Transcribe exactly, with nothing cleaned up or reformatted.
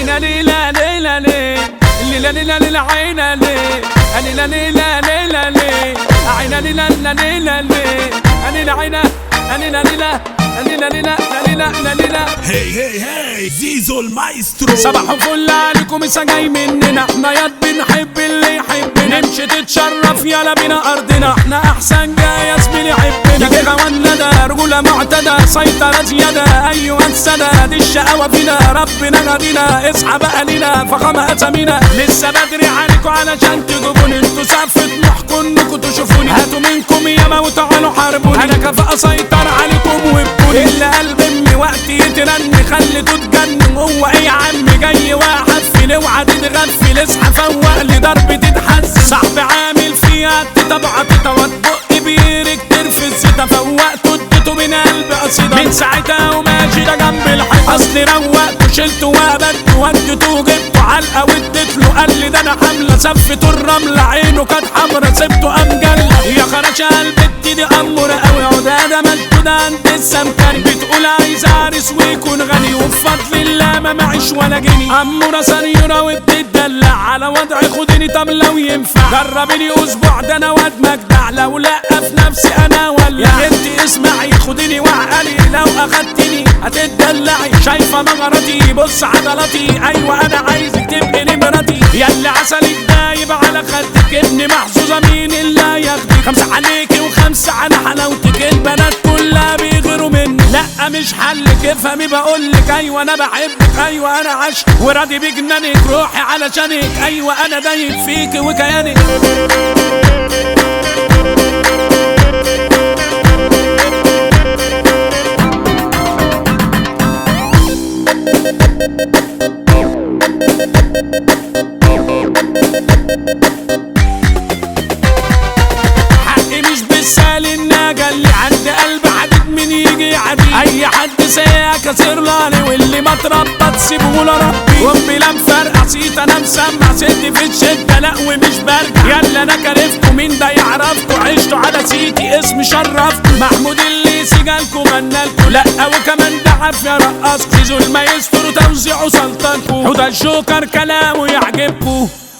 عينا ليلة ليلة ليه ليلة ليلة ليلة عينا ليه ليلة ليلة ليلة ليه عينا ليلة ليلة ليه ليلة عينا ليلة ليلة ليلة ليلة ليلة ليلة. هي هي هي زيزو المايسترو. صباح الفل عليكم لسه جاي مننا، احنا ياض بنحب اللي يحبنا، نمشي تتشرف يلا بينا ارضنا، احنا احسن جاي يا زميلي يحبنا. يجي غوانا ده رجولة معتدى سيطرة زيادة، ايوه السنة دي الشقاوة فينا، ربنا غدينا اصحى بقى لينا فخامة اسامينا. لسه بدري عليكم علشان تجيبوني، انتوا سقف طموحكم انكم تشوفوني، هاتوا منكم ياما وتعالوا حاربوني، انا كفاءة اسيطر عليكم وابكوني. اللي قلب امي وقت يترن خليته تجنن، هو ايه يا عم جاي واحفل اوعى تتغفل، اصحى فوق لي ضرب تتحس، صاحبي عامل فيها تتبع تتوت بق بيرك ترفز زيتا، فوقته اديته من قلب قصيدة، من ساعتها وماشي ده جنب الحيط، اصلي روقته شلته وقبلته وديته جبته علقه واديتله، قال لي ده انا حامله سفته الرمله، عينه كانت حمرا سبته قام جله، يا خراشة قلبتي دي اموره قوي، عداده مشدوده عند السمكري، بتقول عايز عريس ويكون غني وبفضل الله ما معيش ولا جنيه، اموره سنيوره وبتدلع على وضعي خدني طب لو ينفع، جربيني اسبوع ده انا واد مجدع، لو لا في نفسي انا ولا يا بنتي اسمعي خديني وعقلي، لو اخدتني هتدلعي، شايفه مغرتي بص عضلاتي، ايوه انا عايزك تبقي نمرتي، ياللي عسلك دايب على خدك، ابني محظوظه مين اللي ياخدك، خمسه عليكي وخمسه على حلاوتك، البنات كلها بيغيروا مني، لا مش حلك افهمي بقولك، ايوه انا بحبك، ايوه انا عشق وراضي بجنانك، روحي علشانك، ايوه انا دايب فيك وكيانك. حقي مش بالسهل الناجة اللي عند قلب حديد من يجي عديد، اي حد سايق كسر لاني، واللي ما اتربى تسيبه لربي، وامي لا مفرقع صيت انا مسمع ستي في الشدة لا ومش برجع، يلا انا كرفتكم مين ده يعرفكم، عشتوا على سيتي اسمي شرفكم، محمود اللي سجالكم غنالكم، لا وكمان ده عافية رقصكم، زيزو المايسترو توزيعه سلطانكم، حوده الجوكر كلامه يعجبكم.